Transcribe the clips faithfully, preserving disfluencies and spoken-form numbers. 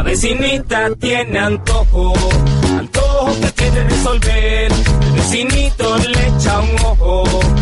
vecinita tiene antojo, antojo que quiere resolver. El vecinito le echa un ojo,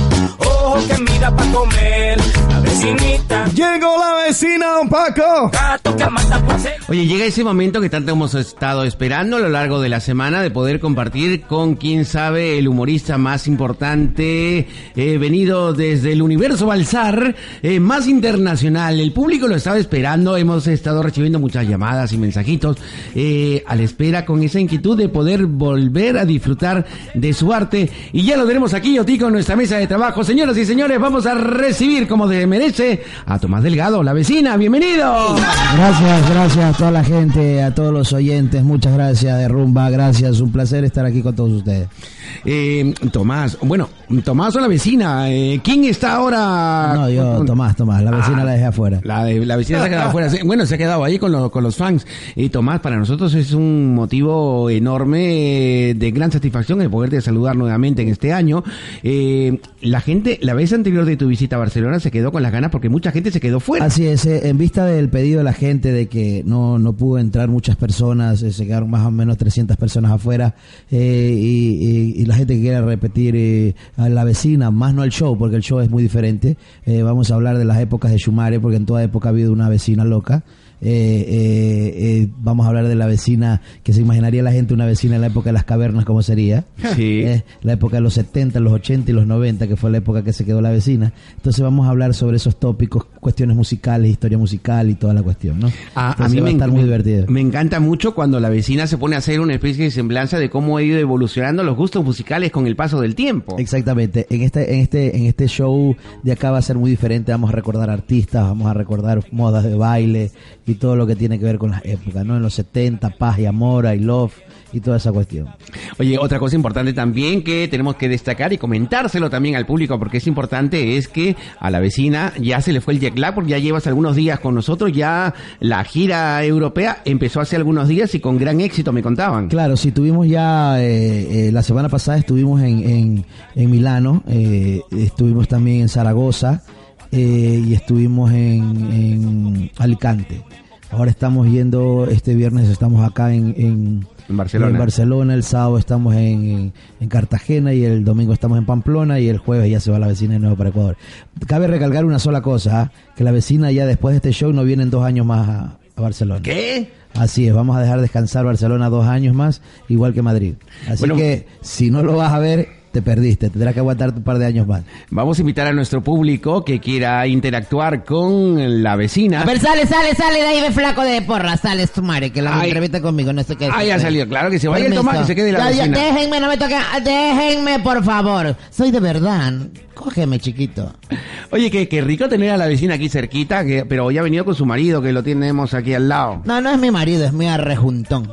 ojo que mira pa' comer. La vecinita. Llegó la vecina, don Paco. Gato que mata por ser. Oye, llega ese momento que tanto hemos estado esperando a lo largo de la semana de poder compartir con, quién sabe, el humorista más importante, eh, venido desde el universo Balsar, eh, más internacional. El público lo estaba esperando, hemos estado recibiendo muchas llamadas y mensajitos, eh, a la espera con esa inquietud de poder volver a disfrutar de su arte. Y ya lo tenemos aquí, Otico, en nuestra mesa de trabajo. Señoras y señores, vamos a recibir como de merece a Tomás Delgado, la vecina. ¡Bienvenido! Gracias, gracias a toda la gente, a todos los oyentes. Muchas gracias de Rumba, gracias. Un placer estar aquí con todos ustedes. Eh, Tomás, bueno, Tomás o la vecina, eh, ¿quién está ahora? No, yo, Tomás, Tomás, la vecina ah, la dejé afuera. La, de, la vecina se ha quedado afuera. Bueno, se ha quedado ahí con, lo, con los fans. Y Tomás, para nosotros es un motivo enorme de gran satisfacción el poderte saludar nuevamente en este año. Eh, la gente, la vez anterior de tu visita a Barcelona se quedó con las ganas porque mucha gente se quedó fuera. Así es, eh, en vista del pedido de la gente de que no, no pudo entrar muchas personas, eh, se quedaron más o menos trescientas personas afuera, eh, y, y, y la gente que quiere repetir eh, a la vecina, más no el show, porque el show es muy diferente. Eh, vamos a hablar de las épocas de Xumare, porque en toda época ha habido una vecina loca. Eh, eh, eh, vamos a hablar de la vecina que se imaginaría la gente, una vecina en la época de las cavernas, ¿cómo sería? Sí. Eh, la época de los setenta, los ochenta y los noventa, que fue la época que se quedó la vecina. Entonces vamos a hablar sobre esos tópicos, cuestiones musicales, historia musical y toda la cuestión, ¿no? A, Entonces a mí va me, a estar muy me, divertido. Me encanta mucho cuando la vecina se pone a hacer una especie de semblanza de cómo ha ido evolucionando los gustos musicales con el paso del tiempo. Exactamente. En este, en este, en este show de acá va a ser muy diferente. Vamos a recordar artistas, vamos a recordar modas de baile y todo lo que tiene que ver con las épocas, ¿no? En los setenta, paz y amor, I love y toda esa cuestión. Oye, otra cosa importante también que tenemos que destacar y comentárselo también al público porque es importante es que a la vecina ya se le fue el jet lag porque ya llevas algunos días con nosotros, ya la gira europea empezó hace algunos días y con gran éxito me contaban. Claro, sí, tuvimos ya, eh, eh, la semana pasada estuvimos en, en, en Milano, eh, estuvimos también en Zaragoza, eh, y estuvimos en, en Alicante. Ahora estamos yendo, este viernes estamos acá en, en, en, Barcelona. en Barcelona, el sábado estamos en, en, en Cartagena y el domingo estamos en Pamplona y el jueves ya se va la vecina de nuevo para Ecuador. Cabe recalcar una sola cosa, ¿eh? Que la vecina ya después de este show no viene en dos años más a, a Barcelona. ¿Qué? Así es, vamos a dejar descansar Barcelona dos años más, igual que Madrid. Así bueno, que si no lo vas a ver, te perdiste, tendrás que aguantar un par de años más. Vamos a invitar a nuestro público que quiera interactuar con la vecina. A ver, sale, sale, sale de ahí, ve flaco de porra, sale tu madre, que la entrevista conmigo, no sé qué. Ah, ya salió, claro que se vaya el Tomás y se quede la ya, vecina. Ya, déjenme, no me toquen, déjenme, por favor. Soy de verdad, cógeme, chiquito. Oye, qué, qué rico tener a la vecina aquí cerquita, que, pero hoy ha venido con su marido, que lo tenemos aquí al lado. No, no es mi marido, es mi arrejuntón.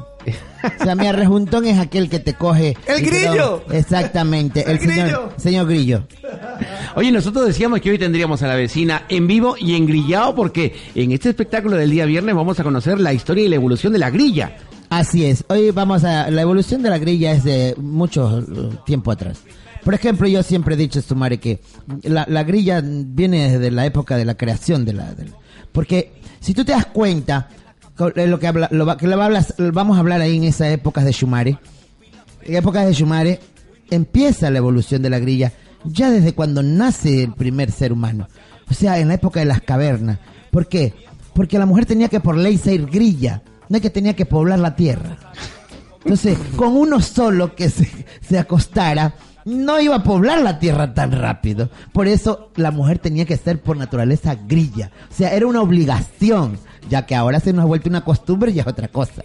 O sea, mi arrejuntón es aquel que te coge... ¡El grillo! Te... Exactamente, el, el señor, grillo. señor Grillo. Oye, nosotros decíamos que hoy tendríamos a la vecina en vivo y en grillado porque en este espectáculo del día viernes vamos a conocer la historia y la evolución de la grilla. Así es, hoy vamos a... La evolución de la grilla es de mucho tiempo atrás. Por ejemplo, yo siempre he dicho, Stumare, que la, la grilla viene desde la época de la creación de la... De la porque si tú te das cuenta... Lo que, habla, lo que lo hablas, vamos a hablar ahí en esas épocas de Xumare. En épocas de Xumare empieza la evolución de la grilla ya desde cuando nace el primer ser humano. O sea, en la época de las cavernas. ¿Por qué? Porque la mujer tenía que por ley ser grilla, no es que tenía que poblar la tierra. Entonces, con uno solo que se, se acostara, no iba a poblar la tierra tan rápido. Por eso la mujer tenía que ser por naturaleza grilla. O sea, era una obligación. Ya que ahora se nos ha vuelto una costumbre y es otra cosa.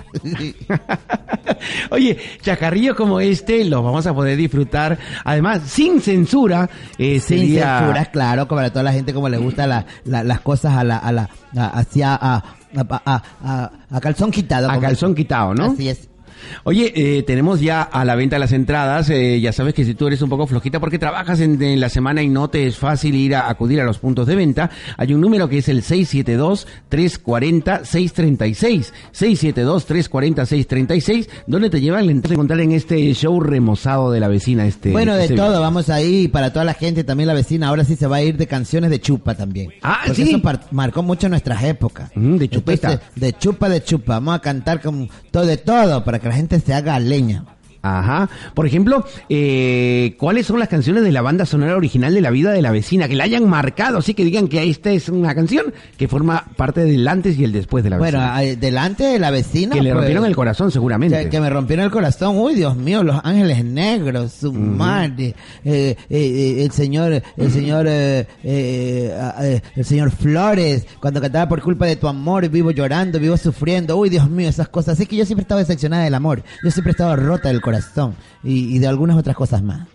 Oye, chacarrillos como este los vamos a poder disfrutar, además, sin censura. Eh, sin sería... censura, claro, como a toda la gente como le gusta la, la, las cosas a la, a la, a, hacia, a, a, a, a, a calzón quitado. A calzón es. quitado, ¿no? Así es. Oye, eh, tenemos ya a la venta las entradas. Eh, ya sabes que si tú eres un poco flojita porque trabajas en, en la semana y no te es fácil ir a acudir a los puntos de venta, hay un número que es el seis siete dos, tres cuatro cero, seis tres seis. seis siete dos, tres cuatro cero, seis tres seis, donde te llevan a encontrar en este show remozado de la vecina. este Bueno, de este todo, video. vamos ahí para toda la gente, también la vecina. Ahora sí se va a ir de canciones de chupa también. Ah, porque ¿sí? eso par- marcó mucho nuestras épocas. Mm, de chupeta. Entonces, de chupa, de chupa. Vamos a cantar con todo de todo para que la gente se haga leña. Ajá. Por ejemplo, eh, ¿cuáles son las canciones de la banda sonora original de La Vida de la Vecina que la hayan marcado? Así que digan que esta es una canción que forma parte del antes y el después de la Bueno, vecina. eh, delante de la vecina. que le pues, rompieron el corazón, seguramente. Que, que me rompieron el corazón. Uy, Dios mío, Los Ángeles Negros, su madre, eh, eh, eh, el señor, el señor, eh, eh, eh, el señor Flores, cuando cantaba Por culpa de tu amor, vivo llorando, vivo sufriendo. Uy, Dios mío, esas cosas. Así que yo siempre he estado decepcionada del amor. Yo siempre he estado rota del corazón y, y de algunas otras cosas más.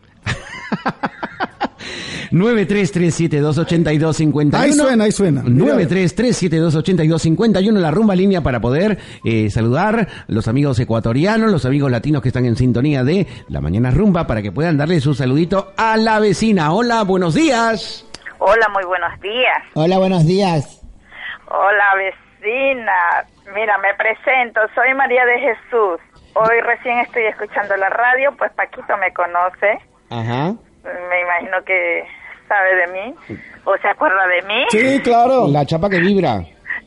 nueve tres tres siete dos ocho dos cinco uno. Ahí suena, ahí suena. nueve tres tres siete dos ocho dos cinco uno, la rumba línea para poder eh, saludar los amigos ecuatorianos, los amigos latinos que están en sintonía de La Mañana Rumba, para que puedan darle su saludito a la vecina. Hola, buenos días. Hola, muy buenos días. Hola, buenos días. Hola, vecina. Mira, me presento, soy María de Jesús. Hoy recién estoy escuchando la radio, pues Paquito me conoce. Ajá. Me imagino que sabe de mí, o se acuerda de mí. Sí, claro. La chapa que vibra.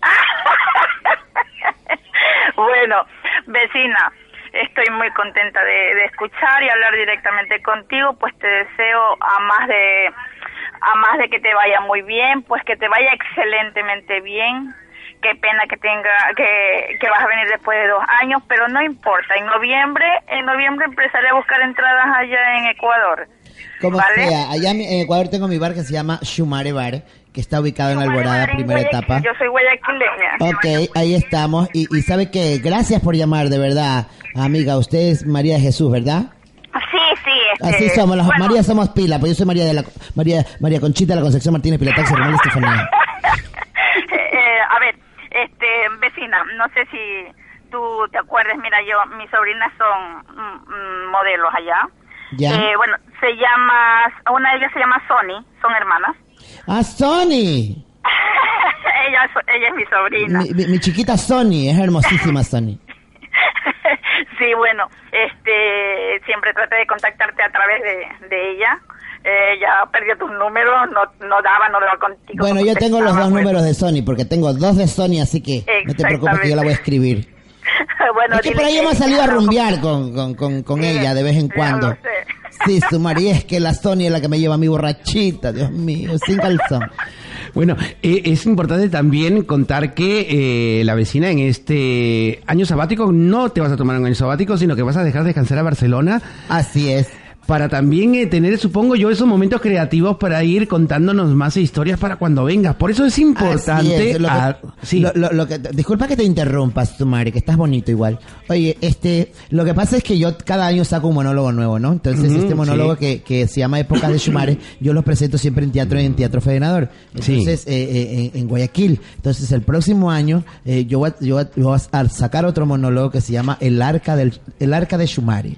Bueno, vecina, estoy muy contenta de, de escuchar y hablar directamente contigo, pues te deseo a más de a más de que te vaya muy bien, pues que te vaya excelentemente bien. Qué pena que tenga que, que vas a venir después de dos años, pero no importa. En noviembre, en noviembre empezaré a buscar entradas allá en Ecuador. Como ¿Vale? sea, allá en Ecuador tengo mi bar que se llama Shumare Bar, que está ubicado en la Alborada, En primera Guayaquil, etapa. Yo soy guayaquileña. Ok, ahí estamos. Y, y sabe que, gracias por llamar, de verdad, amiga. Usted es María de Jesús, ¿verdad? Sí, sí. Este, Así somos, las bueno, María somos pila, pues yo soy María de la María María Conchita de la Concepción Martínez Pilatax, Román Estefanía. eh, a ver, este, vecina, no sé si tú te acuerdas, mira, yo, mis sobrinas son mm, mm, modelos allá. Ya. Eh, bueno, se llama, una de ellas se llama Sony, son hermanas. Ah, Sony. ella, es- ella es mi sobrina. Mi, mi- mi chiquita Sony, es hermosísima Sony. Sí, bueno, este, siempre traté de contactarte a través de, de ella. Eh, ya perdió tus números, no, no daba, no daba contigo. Bueno, no yo tengo los dos contestaba, pues. números de Sony, porque tengo dos de Sony, así que no te preocupes que yo la voy a escribir. Bueno, Es que dile por ahí que- hemos salido a rumbear con, con, con, con Sí, ella de vez en ya cuando. lo sé. Sí, su María, es que la Sony es la que me lleva a mi borrachita, Dios mío, sin calzón. Bueno, eh, es importante también contar que eh, la vecina en este año sabático no te vas a tomar un año sabático, sino que vas a dejar descansar a Barcelona Así es. para también eh, tener, supongo yo, esos momentos creativos para ir contándonos más historias para cuando vengas. Por eso es Así importante... es, lo que- ah, sí. lo- lo- lo que- disculpa que te interrumpas, tu madre, que estás bonito igual. Oye, este, lo que pasa es que yo cada año saco un monólogo nuevo, ¿no? Entonces, Ujú, este monólogo sí. que, que se llama Épocas de Shumare, yo los presento siempre en teatro, en Teatro Federador. Sí. Entonces, eh, eh, en, en Guayaquil. Entonces, el próximo año, eh, yo, voy a, yo voy a- yo voy a sacar otro monólogo que se llama El Arca del, El Arca de Shumare.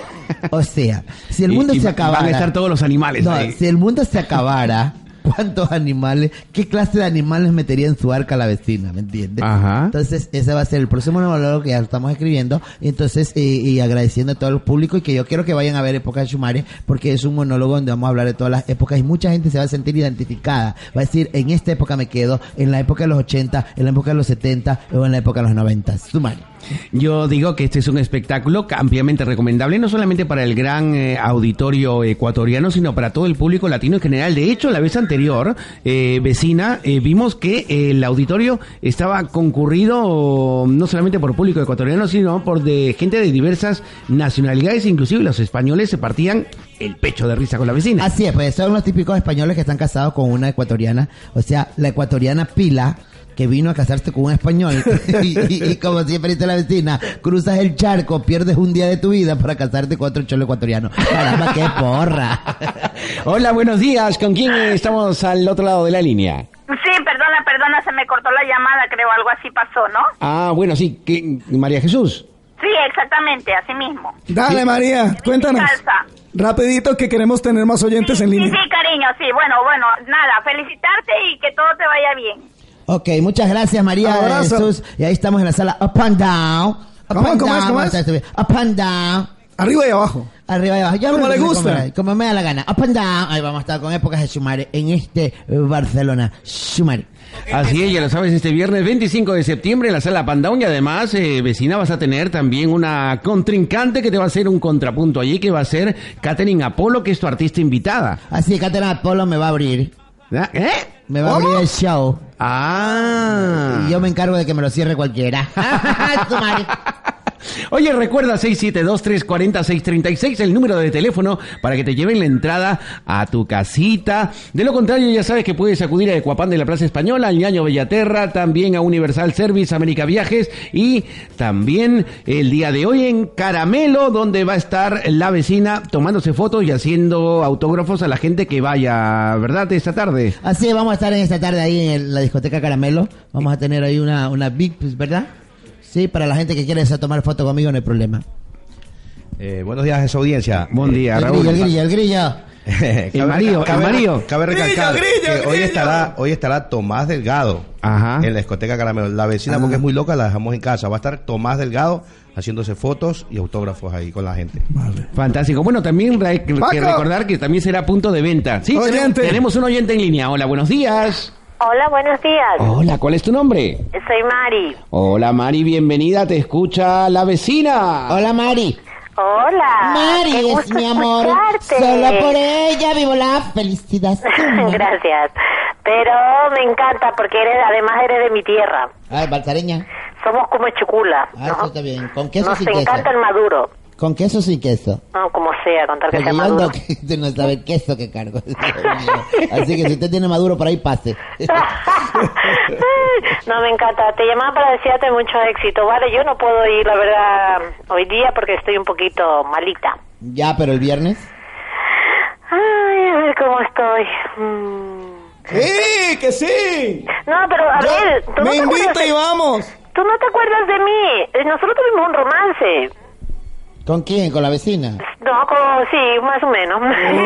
O sea, si el Y- mundo y se va- acabara... van a estar todos los animales No, ahí. si el mundo se acabara, ¿cuántos animales, qué clase de animales metería en su arca la vecina? ¿Me entiendes? Ajá. Entonces, ese va a ser el próximo monólogo que ya estamos escribiendo. Y entonces, eh, y agradeciendo a todo el público y que yo quiero que vayan a ver Época de Shumare, porque es un monólogo donde vamos a hablar de todas las épocas y mucha gente se va a sentir identificada. Va a decir, en esta época me quedo, en la época de los ochenta, en la época de los setenta o en la época de los noventa. Shumare. Yo digo que este es un espectáculo ampliamente recomendable, no solamente para el gran eh, auditorio ecuatoriano, sino para todo el público latino en general. De hecho, la vez anterior, eh, vecina, eh, vimos que eh, el auditorio estaba concurrido no solamente por público ecuatoriano, sino por de gente de diversas nacionalidades, inclusive los españoles se partían el pecho de risa con la vecina. Así es, pues son los típicos españoles que están casados con una ecuatoriana, o sea, la ecuatoriana Pila, que vino a casarse con un español, y, y- y como siempre dice la vecina, cruzas el charco, pierdes un día de tu vida para casarte con otro cholo ecuatoriano. Caramba, qué porra. Hola, buenos días. ¿Con quién estamos al otro lado de la línea? Sí, perdona, perdona, se me cortó la llamada, creo, algo así pasó, ¿no? Ah, bueno, sí. ¿qué? María Jesús. Sí, exactamente, así mismo. Dale, María, cuéntanos. Salsa. Rapidito que queremos tener más oyentes en Sí, línea. sí, cariño, sí. Bueno, bueno, nada, felicitarte y que todo te vaya bien. Ok, muchas gracias María de Abrazo. Jesús. Y ahí estamos en la sala Up and Down. Up ¿Cómo, and cómo es, down, cómo vamos a es? estar- Up and Down. Arriba y abajo. Arriba y abajo. Yo Como me- le me- gusta. Como, como me da la gana. Up and Down. Ahí vamos a estar con épocas de Xumare en este eh, Barcelona. Xumare. Así es, ya lo sabes, este viernes veinticinco de septiembre en la sala Pandown y además, eh, vecina, vas a tener también una contrincante que te va a hacer un contrapunto allí, que va a ser Katherine Apolo, que es tu artista invitada. Así que Catherine Apolo me va a abrir. ¿Ah? ¿Eh? Me va a ¿Cómo? abrir el show. Ah. Y yo me encargo de que me lo cierre cualquiera. Xumare. Oye, recuerda seis siete dos, tres cuatro cero, seis tres seis, el número de teléfono para que te lleven la entrada a tu casita. De lo contrario, ya sabes que puedes acudir a Ecuapán de la Plaza Española, al Ñaño Bellaterra, también a Universal Service, América Viajes y también el día de hoy en Caramelo, donde va a estar la vecina tomándose fotos y haciendo autógrafos a la gente que vaya, ¿verdad? Esta tarde. Así vamos a estar en esta tarde ahí en el- la discoteca Caramelo. Vamos a tener ahí una, una big, pues, ¿verdad? Sí, para la gente que quiere esa tomar foto conmigo no hay problema. Eh, buenos días a esa audiencia. Buen día, El Raúl. grillo, el grillo, el grillo. El Mario, el Mario. Cabe recalcar Grillo, grillo, que hoy grillo. estará, hoy estará Tomás Delgado Ajá. en la discoteca Caramelo. La vecina, Ah. porque es muy loca, la dejamos en casa. Va a estar Tomás Delgado haciéndose fotos y autógrafos ahí con la gente. Fantástico. Bueno, también hay que Paco. que recordar que también será punto de venta. Sí, Oyente. tenemos, tenemos un oyente en línea. Hola, buenos días. Hola, buenos días. Hola, ¿cuál es tu nombre? Soy Mari. Hola, Mari, bienvenida. Te escucha la vecina. Hola, Mari. Hola. Mari qué es gusto mi amor. escucharte. Solo por ella vivo la felicidad. Gracias. Pero me encanta porque eres, además eres de mi tierra. Ay, balsareña. Somos como chucula. Ah, ¿no? eso está bien. ¿Con queso o Nos sin queso? encanta el maduro. ¿Con queso o sin queso? No, como sea, contar que Porque sea yo maduro. ando que de no saber queso que cargo. Así que si usted tiene maduro por ahí, pase. No, me encanta. Te llamaba para desearte mucho éxito, ¿vale? Yo no puedo ir, la verdad, hoy día porque estoy un poquito malita. Ya, pero el viernes. Ay, a ver cómo estoy. Mm. Sí, que sí. No, pero a Yo- ver, tú no me te acuerdas invita de- y vamos. Tú no te acuerdas de mí. Eh, Nosotros tuvimos un romance. ¿Con quién? ¿Con la vecina? No, como, sí, más o menos.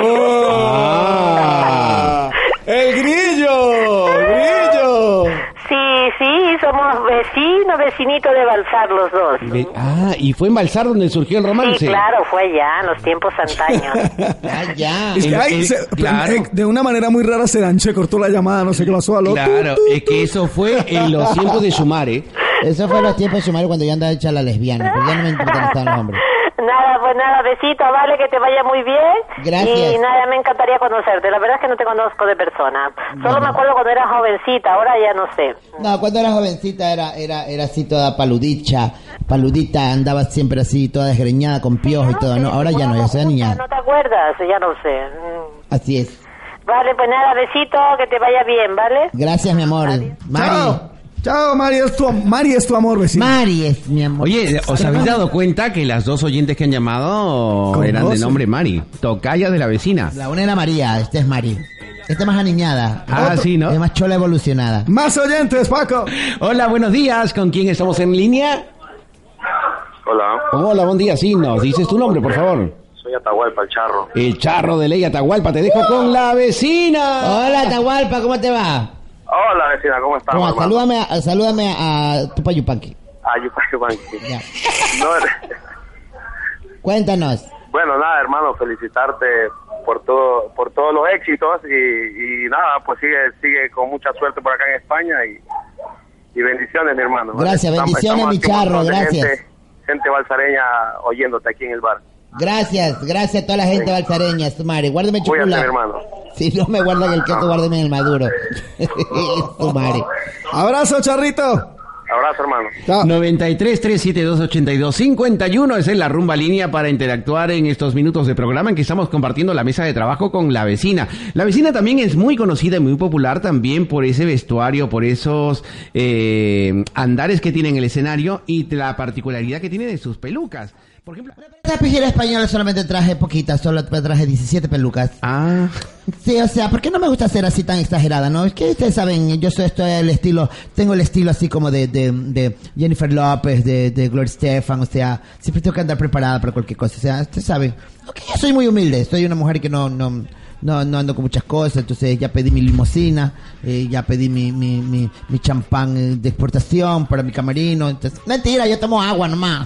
Ah, el grillo, grillo. Sí, sí, somos vecinos, vecinitos de Balsar los dos. Ve- Ah, y fue en Balsar donde surgió el romance. Sí, claro, fue allá, en los tiempos antaños. Ah, ya. Es que, El- ay, el- se- claro. eh, de una manera muy rara se se cortó la llamada, no sé qué pasó. Aló, Claro, tu, tu, es que eso fue en los tiempos de Sumare. Eso fue los tiempos de Sumari cuando yo andaba hecha la lesbiana. Pero ya no me importan estaban los hombres. Nada, pues nada, besito, vale, que te vaya muy bien. Gracias. Y nada, me encantaría conocerte. La verdad es que no te conozco de persona. Solo Bueno. me acuerdo cuando era jovencita, ahora ya no sé. No, cuando era jovencita era, era, era así toda paludicha, paludita, andaba siempre así, toda desgreñada, con piojos y todo. No, ahora ya no, ya soy niña. ¿No te acuerdas? Ya no sé. Mm. Así es. Vale, pues nada, besito, que te vaya bien, ¿vale? Gracias, mi amor. Mari. Chao. Chao, Mari, es tu, Mari es tu amor, vecino. Mari es mi amor. Oye, ¿os habéis dado cuenta que las dos oyentes que han llamado Conocen. eran de nombre Mari? Tocaya de la vecina. La una era María, esta es Mari. Esta es más aniñada. Ah, sí, ¿no? Es más chola evolucionada. Más oyentes, Paco. Hola, buenos días. ¿Con quién estamos en línea? Hola, Hola, buen día. Sí, nos dices tu nombre, por favor. soy Atahualpa, el charro. El charro de ley Atahualpa. Te dejo con la vecina. Hola, Atahualpa, ¿cómo te va? Hola, vecina, ¿cómo estás? Toma, hermano? salúdame, a, salúdame a tu payupanqui. Ah, Yupanqui, Yupanqui. Ya. No, Cuéntanos. bueno, nada, hermano, felicitarte por todo, por todos los éxitos y, y nada, pues sigue, sigue con mucha suerte por acá en España y, y bendiciones, mi hermano. ¿vale? Gracias, Estamos- bendiciones, estamos mi aquí un charro, montón de gracias. Gente, gente balsareña oyéndote aquí en el bar. Gracias, gracias a toda la gente balsareña, su madre. Guárdame Cuídate, mi chupula. hermano. Si no me guardan el queso, guárdeme en el maduro. Su madre. Abrazo, charrito. Abrazo, hermano. Chao. noventa y tres, trescientos setenta y dos, ochenta y dos, cincuenta y uno. Esa es la rumba línea para interactuar en estos minutos de programa en que estamos compartiendo la mesa de trabajo con la vecina. La vecina también es muy conocida y muy popular también por ese vestuario, por esos eh, andares que tiene en el escenario y la particularidad que tiene de sus pelucas. Por ejemplo... La pijera española solamente traje poquitas, solo traje diecisiete pelucas. Ah... Sí, o sea, ¿por qué no me gusta ser así tan exagerada, no? Es que ustedes saben, yo soy estoy el estilo, tengo el estilo así como de, de, de Jennifer López, de, de Gloria Estefan, o sea, siempre tengo que andar preparada para cualquier cosa, o sea, ustedes saben. Okay, yo soy muy humilde, soy una mujer que no, no, no, no ando con muchas cosas, entonces ya pedí mi limusina, eh, ya pedí mi, mi, mi, mi champán eh, de exportación para mi camerino, entonces, mentira, yo tomo agua nomás.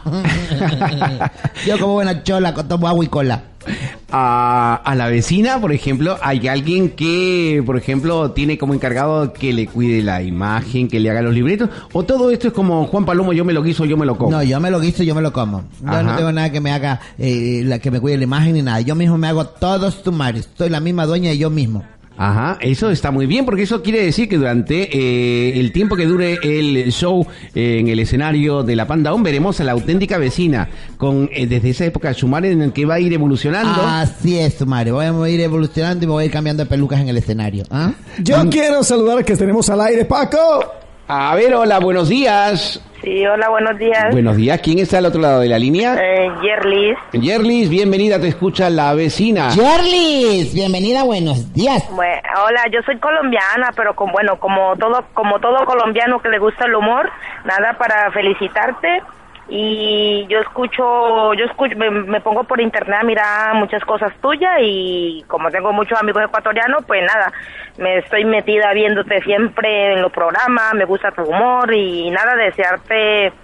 Yo como buena chola, tomo agua y cola. A, a la vecina, por ejemplo, hay alguien que, por ejemplo, tiene como encargado que le cuide la imagen, que le haga los libretos, o todo esto es como Juan Palomo, yo me lo guiso, yo me lo como. No, yo me lo guiso, yo me lo como. Yo Ajá. no tengo nada que me haga, eh, la que me cuide la imagen ni nada. Yo mismo me hago todos tumores. Soy la misma dueña de yo mismo. Ajá, eso está muy bien, porque eso quiere decir que durante eh, el tiempo que dure el show eh, en el escenario de la Panda On, veremos a la auténtica vecina, con eh, desde esa época de Sumare en el que va a ir evolucionando. Así es, Sumare. Voy a ir evolucionando y me voy a ir cambiando de pelucas en el escenario. ¿Ah? Yo mm. quiero saludar que tenemos al aire, Paco. A ver, hola, buenos días. Sí, hola, buenos días. Buenos días, ¿quién está al otro lado de la línea? Eh, Yerlis. Yerlis, bienvenida, te escucha la vecina. Yerlis, bienvenida, buenos días. Bueno, hola, yo soy colombiana, pero con, bueno, como todo, como todo colombiano que le gusta el humor, nada, para felicitarte. Y yo escucho, yo escucho, me, me pongo por internet a mirar muchas cosas tuyas y como tengo muchos amigos ecuatorianos, pues nada, me estoy metida viéndote siempre en los programas, me gusta tu humor y nada, desearte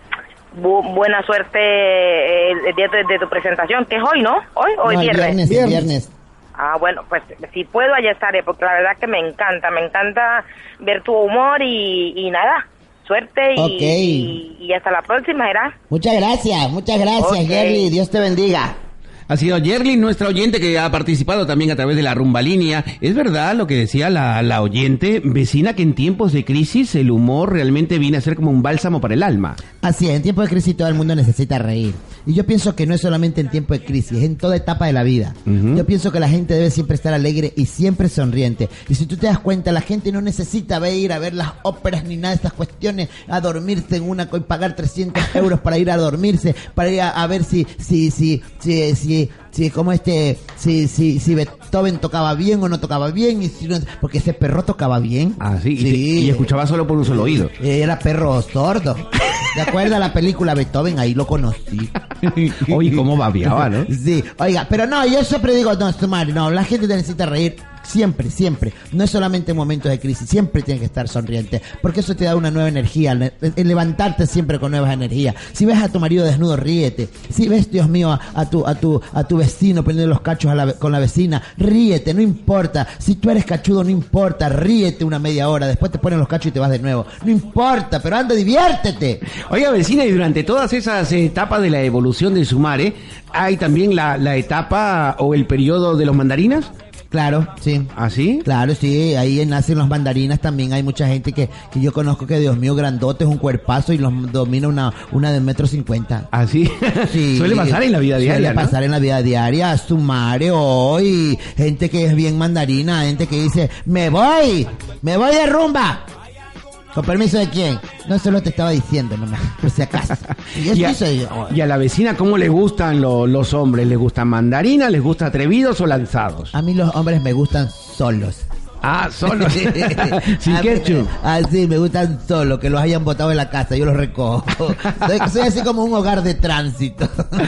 bu buena suerte el, el día de, de tu presentación, que es hoy, ¿no? Hoy o no, el viernes. viernes, viernes. viernes. Ah, bueno, pues si puedo allá estaré, porque la verdad que me encanta, me encanta ver tu humor y, y nada. Suerte y, okay. y, y hasta la próxima, ¿verdad? Muchas gracias, muchas gracias, okay. Yerli, Dios te bendiga. Ha sido Yerli, nuestra oyente, que ha participado también a través de la rumba línea. Es verdad lo que decía la, la oyente, vecina, que en tiempos de crisis el humor realmente viene a ser como un bálsamo para el alma. Así es, en tiempos de crisis todo el mundo necesita reír. Y yo pienso que no es solamente en tiempo de crisis, es en toda etapa de la vida. Uh-huh. Yo pienso que la gente debe siempre estar alegre y siempre sonriente. Y si tú te das cuenta, la gente no necesita ver, ir a ver las óperas ni nada de estas cuestiones, a dormirse en una y pagar trescientos euros para ir a dormirse, para ir a, a ver si, si, si, si, si si como este si si si Beethoven tocaba bien o no tocaba bien, y si no, porque ese perro tocaba bien. Ah, sí, sí. Y, te, y escuchaba solo por un solo oído. Era perro sordo. ¿Te acuerdas la película Beethoven? Ahí lo conocí. Oye, cómo babeaba, ¿no? Sí, oiga, pero no, yo siempre digo, no, Sumari, no, la gente necesita reír. Siempre, siempre. No es solamente en momentos de crisis, siempre tiene que estar sonriente, porque eso te da una nueva energía, el levantarte siempre con nuevas energías. Si ves a tu marido desnudo, ríete. Si ves, Dios mío, a, a tu a tu a tu vecino poniendo los cachos a la, con la vecina, ríete, no importa. Si tú eres cachudo, no importa, ríete una media hora, después te ponen los cachos y te vas de nuevo. No importa, pero anda, diviértete. Oiga, vecina, y durante todas esas etapas de la evolución de Sumare, ¿hay también la, la etapa o el periodo de los mandarinas? Claro, sí. ¿Ah, sí? Claro, sí, ahí nacen los mandarinas también. Hay mucha gente que, que yo conozco que, Dios mío, grandote, es un cuerpazo y los domina una, una de metro cincuenta. ¿Ah, sí? Sí. Suele pasar en la vida diaria, Suele ¿no? pasar en la vida diaria, Sumare hoy. Gente que es bien mandarina, gente que dice, me voy, me voy de rumba. ¿Con permiso de quién? No, solo te estaba diciendo nomás, por si acaso. Y, y, a, soy yo. y a la vecina, ¿cómo le gustan lo, los hombres? ¿Les gustan mandarinas? ¿Les gustan atrevidos o lanzados? A mí los hombres me gustan solos. Ah, solos. Sin ketchup. Ah, sí, me gustan solos, que los hayan botado en la casa, yo los recojo. Soy, soy así como un hogar de tránsito.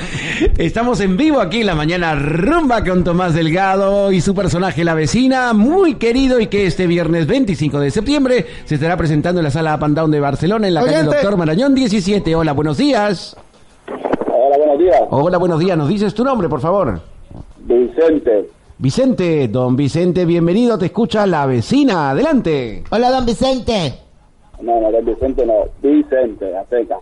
Estamos en vivo aquí en la mañana rumba con Tomás Delgado y su personaje La Vecina, muy querido, y que este viernes veinticinco de septiembre se estará presentando en la sala Pandown de Barcelona, en la Oyente. calle Doctor Marañón diecisiete. Hola, buenos días. Hola, buenos días. Hola, buenos días. ¿Nos dices tu nombre, por favor? Vicente. Vicente, don Vicente, bienvenido, te escucha La Vecina, adelante. Hola, don Vicente. No, no, don Vicente no, Vicente, a seca.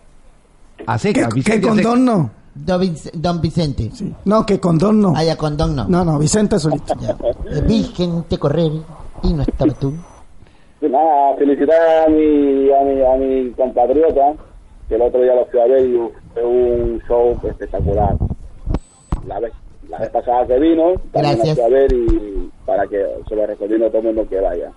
A seca, ¿Qué, Vicente. ¿qué condón no? Don, Vic- don Vicente. Sí. No, que condón no. Ah, ya, condón no. No, no, Vicente solito. Ya. Eh, Vi gente correr y no estaba tú. Nada, felicitar a mi, a mi, a mi compatriota, que el otro día lo fui a ver y fue un show espectacular. La vez, la vez pasada que vino, también lo Gracias. fui a ver y para que se lo recomiendo a todo el mundo que vaya.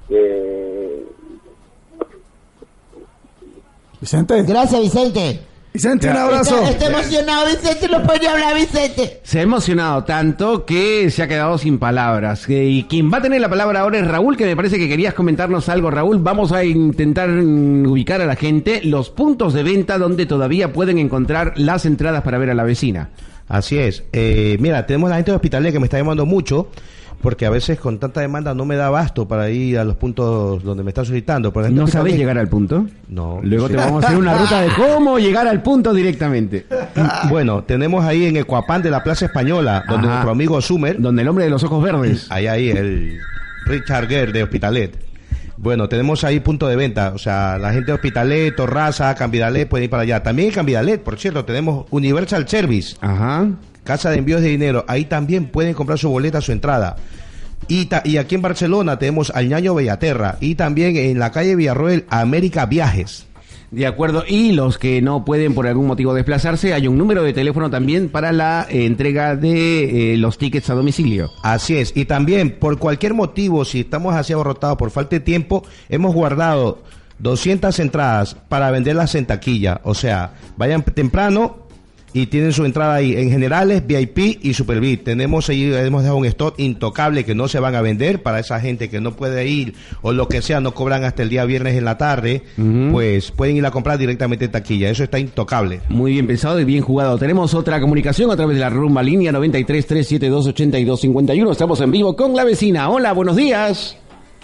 Que Vicente. Gracias, Vicente. Vicente, un abrazo. Está, está emocionado, Vicente, no podía hablar, Vicente. Se ha emocionado tanto que se ha quedado sin palabras. Eh, Y quien va a tener la palabra ahora es Raúl, que me parece que querías comentarnos algo, Raúl. Vamos a intentar mm, ubicar a la gente los puntos de venta donde todavía pueden encontrar las entradas para ver a la vecina. Así es. Eh, mira, tenemos la gente de Hospitalet que me está llamando mucho, porque a veces con tanta demanda no me da abasto para ir a los puntos donde me están solicitando. Por ejemplo, ¿No sabes Hospitalet- llegar al punto? No. Luego Sí. te vamos a hacer una ruta de cómo llegar al punto directamente. Bueno, tenemos ahí en Ecuapán de la Plaza Española, donde Ajá. nuestro amigo Sumer, Donde el hombre de los ojos verdes. ahí, ahí, el Richard Gere de Hospitalet. Bueno, tenemos ahí punto de venta, o sea, la gente de Hospitalet, Torraza, Cambidalet pueden ir para allá. También en Cambidalet, por cierto, tenemos Universal Service, Ajá. Casa de Envíos de Dinero, ahí también pueden comprar su boleta, su entrada. Y, ta- y aquí en Barcelona tenemos al Ñaño Bellaterra, y también en la calle Villarroel, América Viajes. De acuerdo, y los que no pueden por algún motivo desplazarse, hay un número de teléfono también para la eh, entrega de eh, los tickets a domicilio. Así es, y también por cualquier motivo, si estamos así abarrotados por falta de tiempo, hemos guardado doscientas entradas para venderlas en taquilla, o sea, vayan temprano y tienen su entrada ahí en generales, V I P y Super V I P. Tenemos ahí, hemos dejado un stock intocable que no se van a vender para esa gente que no puede ir o lo que sea, no cobran hasta el día viernes en la tarde, Ujú. pues pueden ir a comprar directamente en taquilla, eso está intocable. Muy bien pensado y bien jugado. Tenemos otra comunicación a través de la rumba línea noventa y tres, trescientos setenta y dos, ochenta y dos cincuenta y uno. Estamos en vivo con la vecina. Hola, buenos días.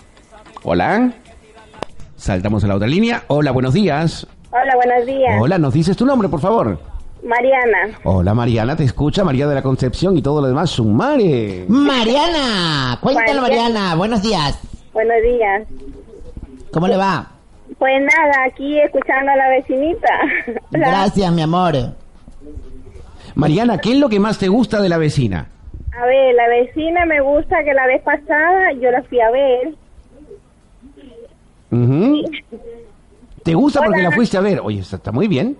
Hola. Saltamos a la otra línea. Hola, buenos días. Hola, buenos días. Hola, ¿nos dices tu nombre, por favor? Mariana. Hola, Mariana, te escucha María de la Concepción y todo lo demás. Sumare. Mariana, cuéntalo, Mariana. Mariana, buenos días. Buenos días. ¿Cómo le va? Pues nada, aquí escuchando a la vecinita. Hola. Gracias, mi amor. Mariana, ¿qué es lo que más te gusta de la vecina? A ver, la vecina me gusta que la vez pasada yo la fui a ver. Ujú. ¿Te gusta porque Hola. la fuiste a ver? Oye, está, está muy bien.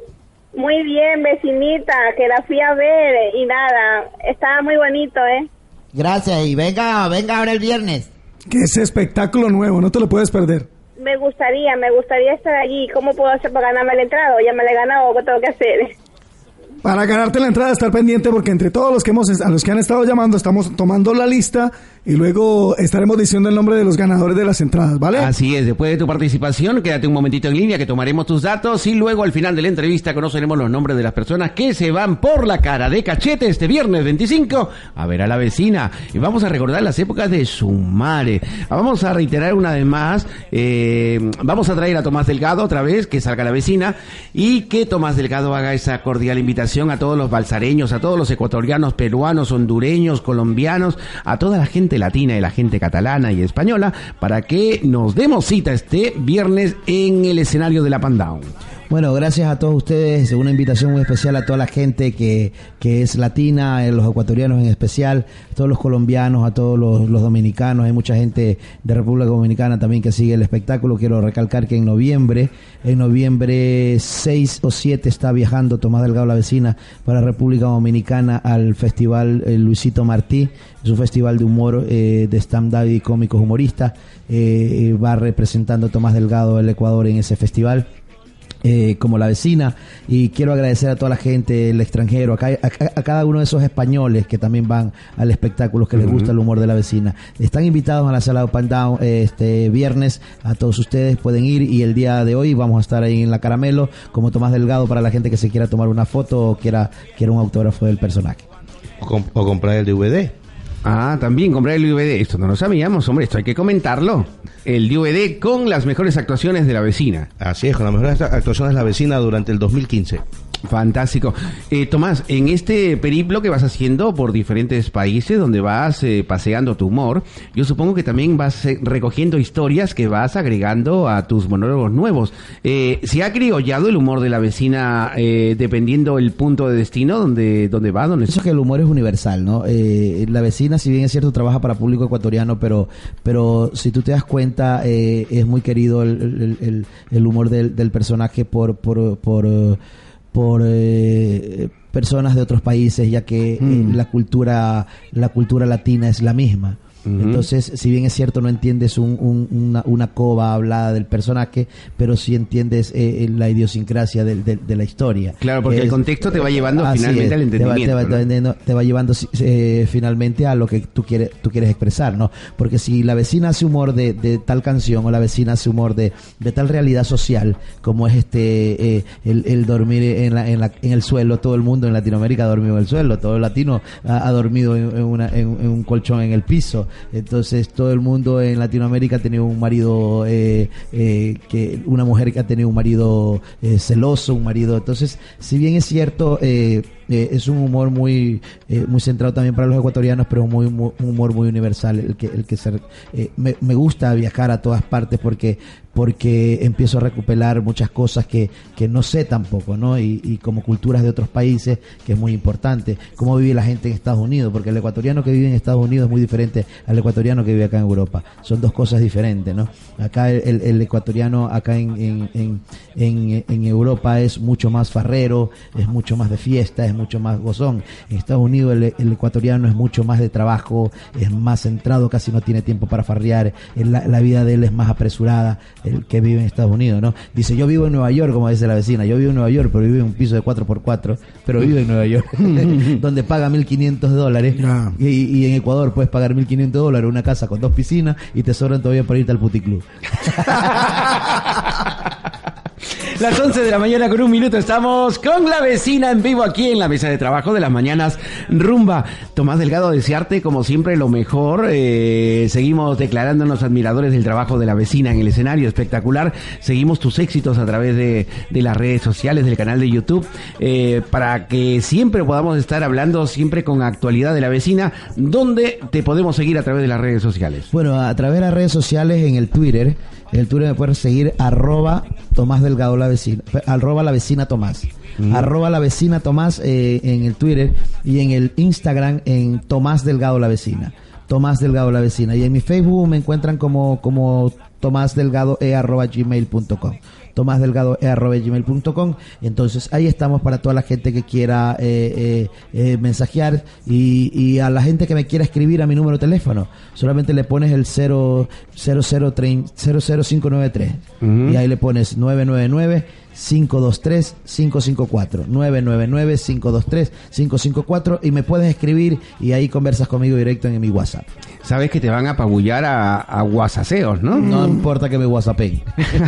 Muy bien, vecinita, que la fui a ver y nada, estaba muy bonito, ¿eh? Gracias, y venga, venga ahora el viernes. Que es espectáculo nuevo, no te lo puedes perder. Me gustaría, me gustaría estar allí. ¿Cómo puedo hacer para ganarme la entrada? ¿O ya me la he ganado o qué tengo que hacer? Para ganarte la entrada, estar pendiente porque entre todos los que hemos a los que han estado llamando estamos tomando la lista y luego estaremos diciendo el nombre de los ganadores de las entradas, ¿vale? Así es, después de tu participación, quédate un momentito en línea que tomaremos tus datos y luego al final de la entrevista conoceremos los nombres de las personas que se van por la cara de cachete este viernes veinticinco a ver a la vecina. Y vamos a recordar las épocas de Sumare. Vamos a reiterar una vez más, eh, vamos a traer a Tomás Delgado otra vez, que salga la vecina y que Tomás Delgado haga esa cordial invitación a todos los balsareños, a todos los ecuatorianos, peruanos, hondureños, colombianos, a toda la gente latina y la gente catalana y española para que nos demos cita este viernes en el escenario de la Pandown. Bueno, gracias a todos ustedes, una invitación muy especial a toda la gente que, que es latina, eh, los ecuatorianos en especial, a todos los colombianos, a todos los, los dominicanos, hay mucha gente de República Dominicana también que sigue el espectáculo. Quiero recalcar que en noviembre, en noviembre seis o siete está viajando Tomás Delgado la vecina para República Dominicana al festival eh, Luisito Martí, es un festival de humor, eh, de stand-up y cómicos humoristas, eh, va representando Tomás Delgado el Ecuador en ese festival. Eh, como la vecina, y quiero agradecer a toda la gente, el extranjero, a, ca- a- a cada uno de esos españoles que también van al espectáculo, que les gusta el humor de la vecina. Están invitados a la sala de Pandown eh, este viernes, a todos ustedes pueden ir, y el día de hoy vamos a estar ahí en la Caramelo como Tomás Delgado para la gente que se quiera tomar una foto o quiera, quiera un autógrafo del personaje. O, comp- o comprar el D V D. Ah, también comprar el D V D. Esto no lo sabíamos, hombre, esto hay que comentarlo. El D V D con las mejores actuaciones de la vecina. Así es, con las mejores actuaciones de la vecina durante el dos mil quince. Fantástico. Eh, Tomás, en este periplo que vas haciendo por diferentes países donde vas eh, paseando tu humor, yo supongo que también vas eh, recogiendo historias que vas agregando a tus monólogos nuevos. Eh, ¿Se ha criollado el humor de la vecina eh, dependiendo el punto de destino donde, donde va? Donde... Eso es que el humor es universal, ¿no? Eh, la vecina, si bien es cierto, trabaja para público ecuatoriano, pero pero si tú te das cuenta, eh, es muy querido el, el, el, el humor del, del personaje por por por, eh, por eh, personas de otros países, ya que Mm. eh, la cultura la cultura latina es la misma. Uh-huh. Entonces, si bien es cierto, no entiendes un, un, una, una coba hablada del personaje, pero sí entiendes eh, la idiosincrasia de, de, de la historia. Claro, porque es, el contexto te va llevando así finalmente es, al entendimiento. Te va, te va, ¿no? te va llevando eh, finalmente a lo que tú quieres, tú quieres expresar, ¿no? Porque si la vecina hace humor de, de tal canción, o la vecina hace humor de, de tal realidad social, como es este eh, el, el dormir en, la, en, la, en el suelo, todo el mundo en Latinoamérica ha dormido en el suelo, todo el latino ha, ha dormido en, en, una, en, en un colchón en el piso. Entonces todo el mundo en Latinoamérica ha tenido un marido eh, eh, que una mujer que ha tenido un marido eh, celoso, un marido. Entonces, si bien es cierto, eh, eh, es un humor muy eh, muy centrado también para los ecuatorianos, pero muy, muy un humor muy universal, el que el que se, eh, me, me gusta viajar a todas partes porque porque empiezo a recuperar muchas cosas que, que no sé tampoco, ¿no? Y, y como culturas de otros países, que es muy importante. Cómo vive la gente en Estados Unidos, porque el ecuatoriano que vive en Estados Unidos es muy diferente al ecuatoriano que vive acá en Europa. Son dos cosas diferentes, ¿no? Acá el, el ecuatoriano, acá en, en, en, en, en Europa es mucho más farrero, es mucho más de fiesta, es mucho más gozón. En Estados Unidos el, el ecuatoriano es mucho más de trabajo, es más centrado, casi no tiene tiempo para farrear, la, la vida de él es más apresurada, el que vive en Estados Unidos, ¿no? Dice, yo vivo en Nueva York, como dice la vecina, yo vivo en Nueva York, pero vivo en un piso de cuatro por cuatro, pero vivo en Nueva York, donde paga mil quinientos dólares, yeah. y, y en Ecuador puedes pagar mil quinientos dólares, una casa con dos piscinas, y te sobran todavía para irte al puticlub. Las once de la mañana con un minuto estamos con la vecina en vivo aquí en la mesa de trabajo de las mañanas Rumba. Tomás Delgado, desearte como siempre lo mejor. Eh, seguimos declarándonos admiradores del trabajo de la vecina en el escenario espectacular. Seguimos tus éxitos a través de, de las redes sociales, del canal de YouTube, eh, para que siempre podamos estar hablando siempre con actualidad de la vecina. ¿Dónde te podemos seguir a través de las redes sociales? Bueno, a través de las redes sociales, en el Twitter. En el Twitter me puedes seguir arroba Tomás Delgado la vecina, arroba la vecina Tomás, mm. arroba la vecina Tomás eh, en el Twitter, y en el Instagram en Tomás Delgado la vecina, Tomás Delgado la vecina, y en mi Facebook me encuentran como como Tomás Delgado e arroba gmail punto com. Tomás Delgado e arroba gmail punto com. Entonces ahí estamos para toda la gente que quiera eh, eh, eh, mensajear, y, y a la gente que me quiera escribir a mi número de teléfono, solamente le pones el cero cero cero cinco nueve tres, uh-huh. y ahí le pones nueve nueve nueve cinco dos tres cinco cinco cuatro, nueve nueve nueve cinco dos tres cinco cinco cuatro, y me puedes escribir y ahí conversas conmigo directo en mi WhatsApp. Sabes que te van a apabullar a, a whatsappeos, ¿no? No importa que me whatsappen.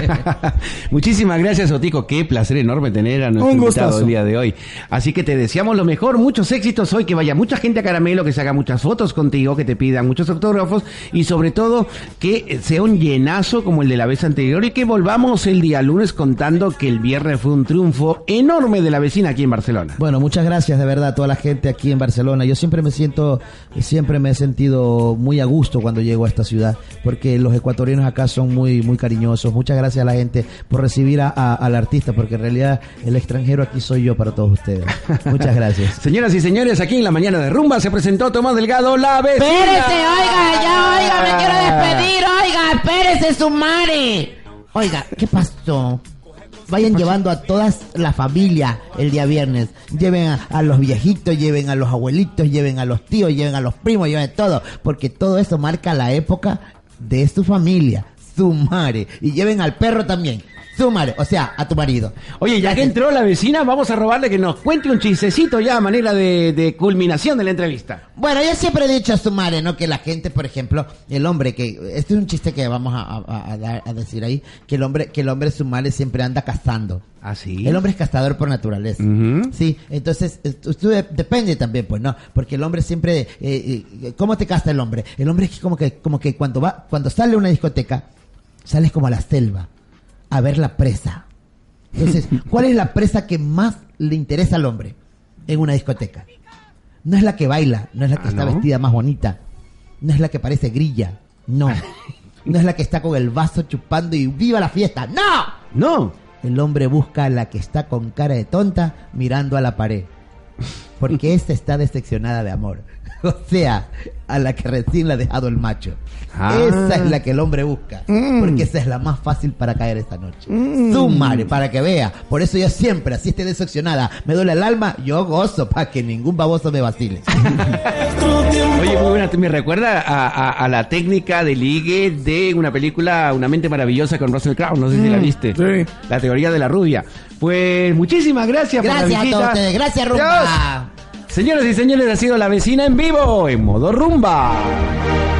Muchísimas gracias, Otico. Qué placer enorme tener a nuestro invitado el día de hoy. Así que te deseamos lo mejor, muchos éxitos hoy, que vaya mucha gente a Caramelo, que se haga muchas fotos contigo, que te pidan muchos autógrafos, y sobre todo que sea un llenazo como el de la vez anterior, y que volvamos el día lunes contando que el viernes fue un triunfo enorme de la vecina aquí en Barcelona. Bueno, muchas gracias de verdad a toda la gente aquí en Barcelona. Yo siempre me siento, siempre me he sentido muy a gusto cuando llego a esta ciudad, porque los ecuatorianos acá son muy muy cariñosos. Muchas gracias a la gente por recibir a, a, al artista, porque en realidad el extranjero aquí soy yo para todos ustedes. Muchas gracias. Señoras y señores, aquí en la mañana de Rumba se presentó Tomás Delgado, la vecina. Espérese, oiga, ya, oiga, me quiero despedir, oiga, espérese, su madre. Oiga, ¿qué pasó? Vayan llevando a toda la familia el día viernes. Lleven a, a los viejitos, lleven a los abuelitos, lleven a los tíos, lleven a los primos, lleven todo. Porque todo eso marca la época de su familia, su madre. Y lleven al perro también, su madre, o sea, a tu marido. Oye, ya que entró la vecina, vamos a robarle que nos cuente un chistecito ya a manera de, de culminación de la entrevista. Bueno, yo siempre he dicho a su madre, ¿no? Que la gente, por ejemplo, el hombre, que este es un chiste que vamos a, a, a, a decir ahí, que el hombre, que el hombre su madre siempre anda cazando. ¿Ah, sí? El hombre es cazador por naturaleza. Uh-huh. Sí, entonces, esto depende también, pues, ¿no? Porque el hombre siempre, eh, eh, ¿cómo te caza el hombre? El hombre es como que, como que cuando va, cuando sale a una discoteca, sales como a la selva a ver la presa. Entonces, ¿cuál es la presa que más le interesa al hombre en una discoteca? No es la que baila, no es la que ah, está ¿no? vestida más bonita, no es la que parece grilla, no. No es la que está con el vaso chupando y ¡viva la fiesta! ¡No! ¡No! El hombre busca a la que está con cara de tonta mirando a la pared. porque esta está decepcionada de amor. O sea, a la que recién le ha dejado el macho. Ah. Esa es la que el hombre busca. Mm. Porque esa es la más fácil para caer esta noche. Mm. Su madre, para que vea. Por eso yo siempre, así esté decepcionada, me duele el alma, yo gozo para que ningún baboso me vacile. Oye, muy buena, me recuerda a, a, a la técnica de ligue de una película Una mente maravillosa con Russell Crowe, no sé si la viste. Sí. La teoría de la rubia. Pues muchísimas gracias, Gracias por la a visita. todos ustedes, gracias Rumba. Señoras y señores, ha sido La Vecina en vivo, en modo rumba.